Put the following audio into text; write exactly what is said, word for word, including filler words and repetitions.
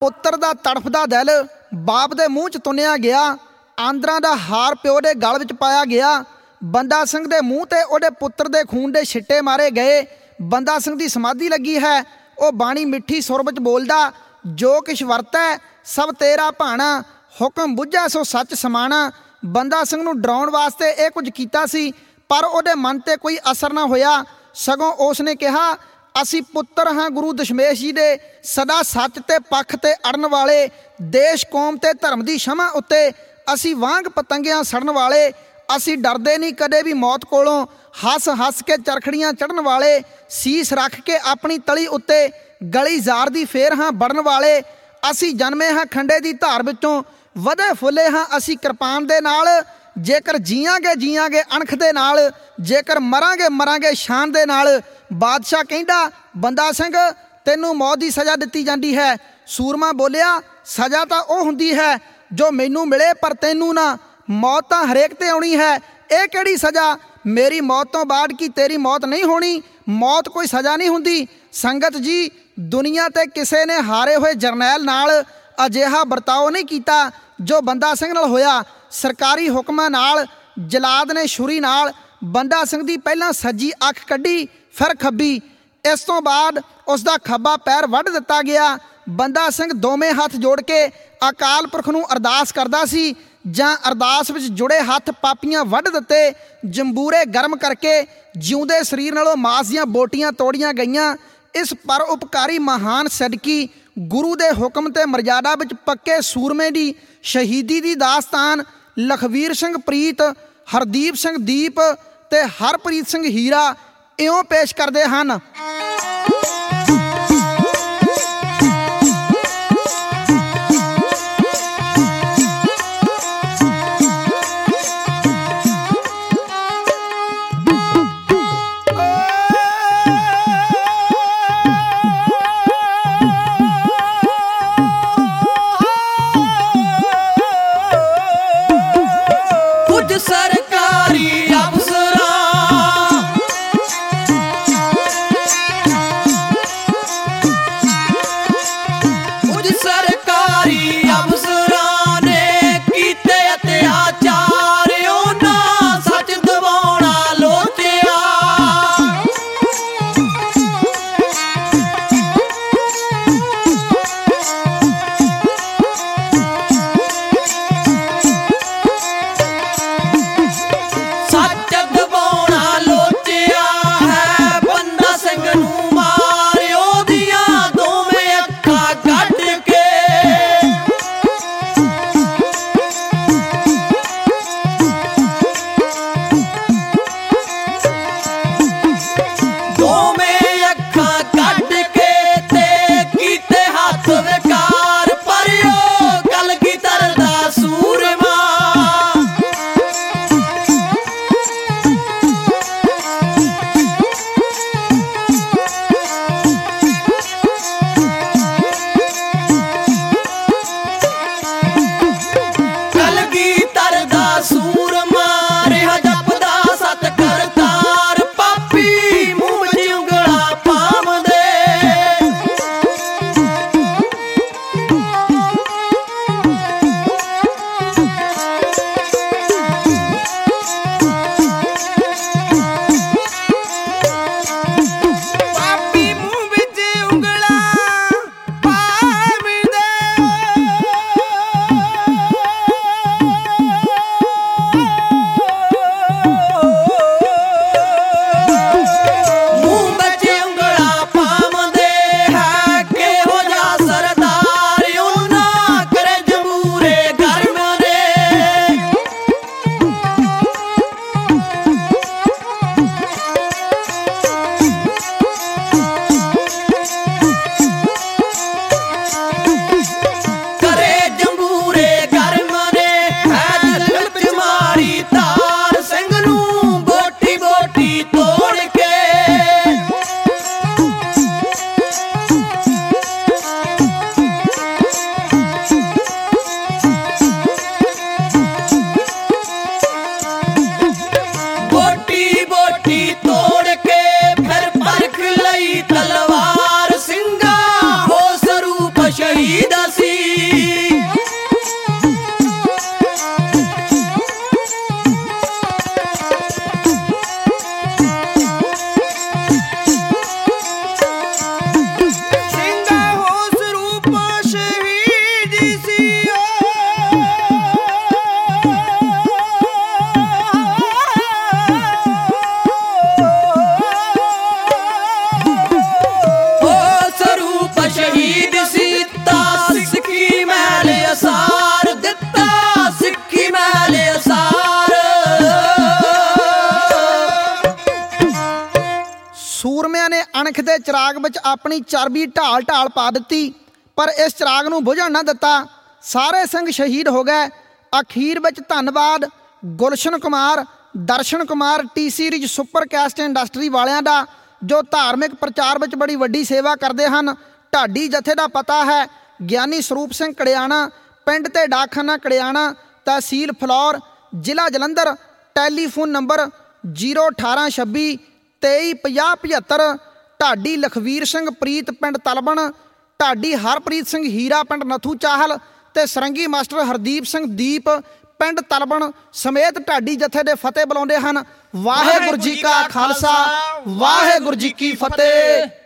ਪੁੱਤਰ ਦਾ ਤੜਫਦਾ ਦਿਲ ਬਾਪ ਦੇ ਮੂੰਹ 'ਚ ਤੁੰਨਿਆ ਗਿਆ। ਆਂਦਰਾਂ ਦਾ ਹਾਰ ਪਿਓ ਦੇ ਗਲ ਵਿੱਚ ਪਾਇਆ ਗਿਆ। ਬੰਦਾ ਸਿੰਘ ਦੇ ਮੂੰਹ 'ਤੇ ਉਹਦੇ ਪੁੱਤਰ ਦੇ ਖੂਨ ਦੇ ਛਿੱਟੇ ਮਾਰੇ ਗਏ। ਬੰਦਾ ਸਿੰਘ ਦੀ ਸਮਾਧੀ ਲੱਗੀ ਹੈ। ਉਹ ਬਾਣੀ ਮਿੱਠੀ ਸੁਰ ਵਿੱਚ ਬੋਲਦਾ, ਜੋ ਕਿਛ ਵਰਤੈ ਸਭ ਤੇਰਾ ਭਾਣਾ, ਹੁਕਮ ਬੁੱਝਾ ਸੋ ਸੱਚ ਸਮਾਣਾ। ਬੰਦਾ ਸਿੰਘ ਨੂੰ ਡਰਾਉਣ ਵਾਸਤੇ ਇਹ ਕੁਝ ਕੀਤਾ ਸੀ, ਪਰ ਉਹਦੇ ਮਨ 'ਤੇ ਕੋਈ ਅਸਰ ਨਾ ਹੋਇਆ। ਸਗੋਂ ਉਸ ਨੇ ਕਿਹਾ, ਅਸੀਂ ਪੁੱਤਰ ਹਾਂ ਗੁਰੂ ਦਸ਼ਮੇਸ਼ ਜੀ ਦੇ, ਸਦਾ ਸੱਚ ਤੇ ਪੱਖ 'ਤੇ ਅੜਨ ਵਾਲੇ, ਦੇਸ਼ ਕੌਮ ਤੇ ਧਰਮ ਦੀ ਛਮਾ ਉੱਤੇ ਅਸੀਂ ਵਾਂਗ ਪਤੰਗਿਆਂ ਸੜਨ ਵਾਲੇ। ਅਸੀਂ ਡਰਦੇ ਨਹੀਂ ਕਦੇ ਵੀ ਮੌਤ ਕੋਲੋਂ, ਹੱਸ ਹੱਸ ਕੇ ਚਰਖੜੀਆਂ ਚੜ੍ਹਨ ਵਾਲੇ। ਸੀਸ ਰੱਖ ਕੇ ਆਪਣੀ ਤਲੀ ਉੱਤੇ ਗਲੀ ਜ਼ਾਰ ਦੀ ਫੇਰ ਹਾਂ ਵੜਨ ਵਾਲੇ। ਅਸੀਂ ਜਨਮੇ ਹਾਂ ਖੰਡੇ ਦੀ ਧਾਰ ਵਿੱਚੋਂ, ਵਧੇ ਫੁੱਲੇ ਹਾਂ ਅਸੀਂ ਕਿਰਪਾਨ ਦੇ ਨਾਲ। ਜੇਕਰ ਜੀਆਂਗੇ ਜੀਆਂਗੇ ਅਣਖ ਦੇ ਨਾਲ, ਜੇਕਰ ਮਰਾਂਗੇ ਮਰਾਂਗੇ ਸ਼ਾਨ ਦੇ ਨਾਲ। ਬਾਦਸ਼ਾਹ ਕਹਿੰਦਾ, ਬੰਦਾ ਸਿੰਘ ਤੈਨੂੰ ਮੌਤ ਦੀ ਸਜ਼ਾ ਦਿੱਤੀ ਜਾਂਦੀ ਹੈ। ਸੂਰਮਾ ਬੋਲਿਆ, ਸਜ਼ਾ ਤਾਂ ਉਹ ਹੁੰਦੀ ਹੈ ਜੋ ਮੈਨੂੰ ਮਿਲੇ, ਪਰ ਤੈਨੂੰ ਨਾ। ਮੌਤ ਤਾਂ ਹਰੇਕ 'ਤੇ ਆਉਣੀ ਹੈ, ਇਹ ਕਿਹੜੀ ਸਜ਼ਾ? ਮੇਰੀ ਮੌਤ ਤੋਂ ਬਾਅਦ ਕੀ ਤੇਰੀ ਮੌਤ ਨਹੀਂ ਹੋਣੀ? ਮੌਤ ਕੋਈ ਸਜ਼ਾ ਨਹੀਂ ਹੁੰਦੀ। ਸੰਗਤ ਜੀ, ਦੁਨੀਆ 'ਤੇ ਕਿਸੇ ਨੇ ਹਾਰੇ ਹੋਏ ਜਰਨੈਲ ਨਾਲ ਅਜਿਹਾ ਵਰਤਾਓ ਨਹੀਂ ਕੀਤਾ ਜੋ ਬੰਦਾ ਸਿੰਘ ਨਾਲ ਹੋਇਆ। ਸਰਕਾਰੀ ਹੁਕਮਾਂ ਨਾਲ ਜਲਾਦ ਨੇ ਛੁਰੀ ਨਾਲ ਬੰਦਾ ਸਿੰਘ ਦੀ ਪਹਿਲਾਂ ਸੱਜੀ ਅੱਖ ਕੱਢੀ, ਫਿਰ ਖੱਬੀ। ਇਸ ਤੋਂ ਬਾਅਦ ਉਸ ਦਾ ਖੱਬਾ ਪੈਰ ਵੱਢ ਦਿੱਤਾ ਗਿਆ। ਬੰਦਾ ਸਿੰਘ ਦੋਵੇਂ ਹੱਥ ਜੋੜ ਕੇ ਅਕਾਲ ਪੁਰਖ ਨੂੰ ਅਰਦਾਸ ਕਰਦਾ ਸੀ, ਜਾਂ ਅਰਦਾਸ ਵਿੱਚ ਜੁੜੇ ਹੱਥ ਪਾਪੀਆਂ ਵੱਢ ਦਿੱਤੇ। ਜੰਬੂਰੇ ਗਰਮ ਕਰਕੇ ਜਿਉਂਦੇ ਸਰੀਰ ਨਾਲੋਂ ਮਾਸ ਦੀਆਂ ਬੋਟੀਆਂ ਤੋੜੀਆਂ ਗਈਆਂ। ਇਸ ਪਰ ਉਪਕਾਰੀ ਮਹਾਨ ਸਦਕੀ ਗੁਰੂ ਦੇ ਹੁਕਮ ਤੇ ਮਰਜ਼ਾਦਾ ਵਿੱਚ ਪੱਕੇ ਸੂਰਮੇ ਦੀ ਸ਼ਹੀਦੀ ਦੀ ਦਾਸਤਾਨ ਲਖਵੀਰ ਸਿੰਘ ਪ੍ਰੀਤ, ਹਰਦੀਪ ਸਿੰਘ ਦੀਪ ਤੇ ਹਰਪ੍ਰੀਤ ਸਿੰਘ ਹੀਰਾ ਇਉਂ ਪੇਸ਼ ਕਰਦੇ ਹਨ। ਸਿੰਘ ਨੂੰ ਮਾਰਿਓ ਦੀਆਂ ਦੋਵੇਂ ਅੱਖਾਂ ਕੱਢ ਕੇ। ਚਿਰਾਗ ਵਿੱਚ ਆਪਣੀ ਚਰਬੀ ਢਾਲ ਢਾਲ ਪਾ ਦਿੱਤੀ, ਪਰ ਇਸ ਚਿਰਾਗ ਨੂੰ ਬੁਝਣ ਨਾ ਦਿੱਤਾ। ਸਾਰੇ ਸਿੰਘ ਸ਼ਹੀਦ ਹੋ ਗਏ। ਅਖੀਰ ਵਿੱਚ ਧੰਨਵਾਦ Gulshan Kumar, Darshan Kumar, T series super cassette industry ਵਾਲਿਆਂ ਦਾ, ਜੋ ਧਾਰਮਿਕ ਪ੍ਰਚਾਰ ਵਿੱਚ ਬੜੀ ਵੱਡੀ ਸੇਵਾ ਕਰਦੇ ਹਨ। ਢਾਡੀ ਜਥੇ ਦਾ ਪਤਾ ਹੈ ਗਿਆਨੀ ਸਰੂਪ ਸਿੰਘ ਕੜਿਆਣਾ, ਪਿੰਡ ਤੇ ਡਾਕਖਾਨਾ ਕੜਿਆਣਾ, ਤਹਿਸੀਲ ਫਲੌਰ, ਜ਼ਿਲ੍ਹਾ ਜਲੰਧਰ। ਟੈਲੀਫੋਨ ਨੰਬਰ ਜ਼ੀਰੋ ਅਠਾਰਾਂ ਛੱਬੀ ਤੇਈ ਪੰਜਾਹ ਪਝੱਤਰ। ਢਾਡੀ ਲਖਵੀਰ ਸਿੰਘ ਪ੍ਰੀਤ ਪਿੰਡ ਤਲਬਣ, ਢਾਡੀ ਹਰਪ੍ਰੀਤ ਸਿੰਘ ਹੀਰਾ ਪਿੰਡ ਨਥੂ ਚਾਹਲ ਤੇ ਸਰੰਗੀ ਮਾਸਟਰ ਹਰਦੀਪ ਸਿੰਘ ਦੀਪ ਪਿੰਡ ਤਲਬਣ ਸਮੇਤ ਢਾਡੀ ਜਥੇ ਦੇ ਫਤਿਹ ਬੁਲਾਉਂਦੇ ਹਨ। ਵਾਹਿਗੁਰੂ ਜੀ ਕਾ ਖਾਲਸਾ, ਵਾਹਿਗੁਰੂ ਜੀ ਕੀ ਫਤਿਹ।